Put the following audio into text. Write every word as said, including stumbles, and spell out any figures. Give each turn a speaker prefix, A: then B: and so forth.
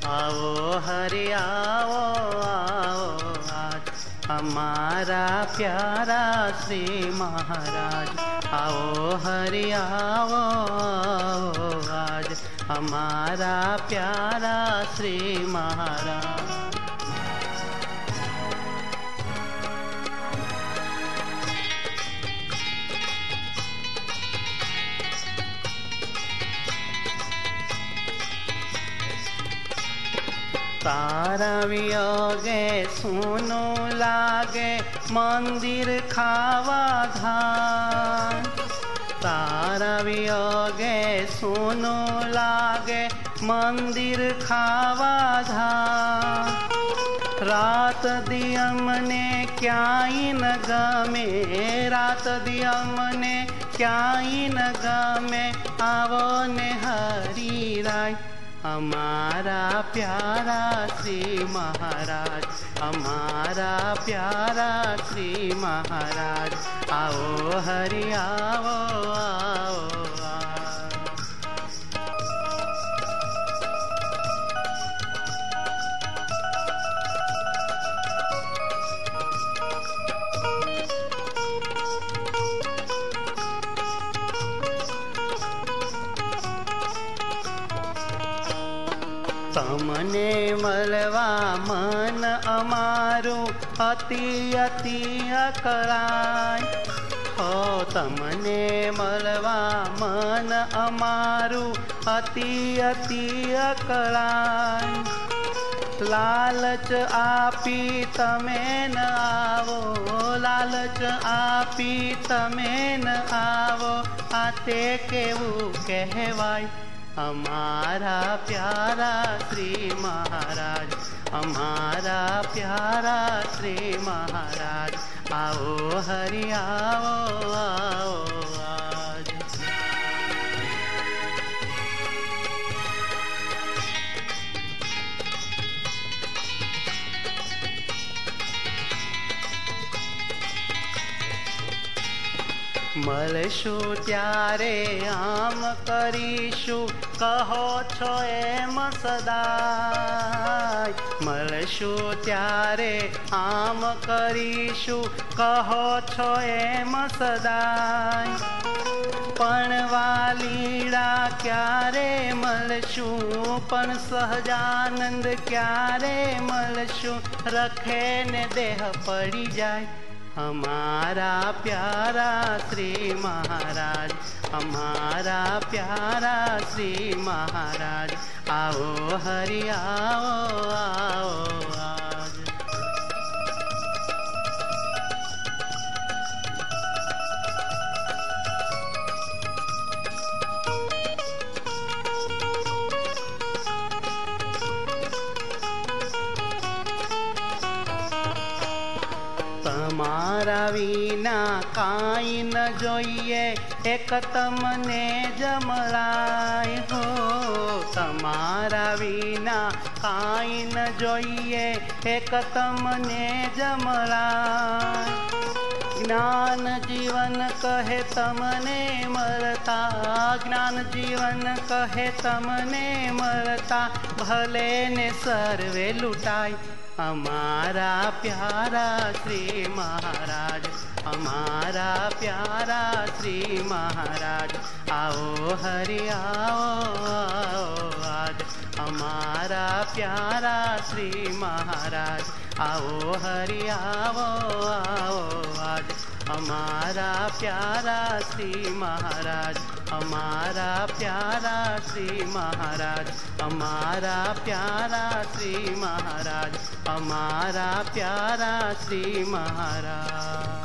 A: आओ हरि आओ आओ आज हमारा प्यारा श्री महाराज। आओ हरि आओ आओ आज हमारा प्यारा श्री महाराज। तारा वियोगे सुनो लागे मंदिर खावा धाम। तारा वियोगे सुनो लागे मंदिर खावा धाम। रात दियम ने क्या न गमे, रात दियम ने क्या न गमे, आवो ने हरि राय हमारा प्यारा श्री महाराज। हमारा प्यारा श्री महाराज। आओ हरि आओ आओ तमने मलवा मन अमारू अति अति अकराय। हो तमने मलवा मन अमारू अति अति अकराय। लालच आपी तमे न आवो, लालच आपी तमे न आवो, आते केवू कहवाय हमारा प्यारा श्री महाराज। हमारा प्यारा श्री महाराज। आओ हरि आओ आओ आज। મળશું ત્યારે આમ કરીશું કહો છો એમ સદાય। મળશું ત્યારે આમ કરીશું કહો છો એમ સદાય। પણ વાલીડા ક્યારે મળશું, પણ સહજાનંદ ક્યારે મળશું, રખે ને દેહ પડી જાય हमारा प्यारा श्री महाराज। हमारा प्यारा श्री महाराज। आओ हरि आओ आओ आज। તમારા વિના કાંઈ ન જોઈએ, એક તમને જમલાય હો। તમારા વિના કાંઈ ન જોઈએ, એક તમને જમલાય। જ્ઞાન જીવન કહે તમને મળતા, જ્ઞાન જીવન કહે તમને મળતા, ભલે ને સર્વે લૂંટાય हमारा प्यारा श्री महाराज। हमारा प्यारा श्री महाराज। आओ हरि आओ आओ आज हमारा प्यारा श्री महाराज। आओ हरि आओ आओ आज हमारा प्यारा श्री महाराज। हमारा प्यारा श्री महाराज। हमारा प्यारा श्री महाराज। हमारा प्यारा श्री महाराज।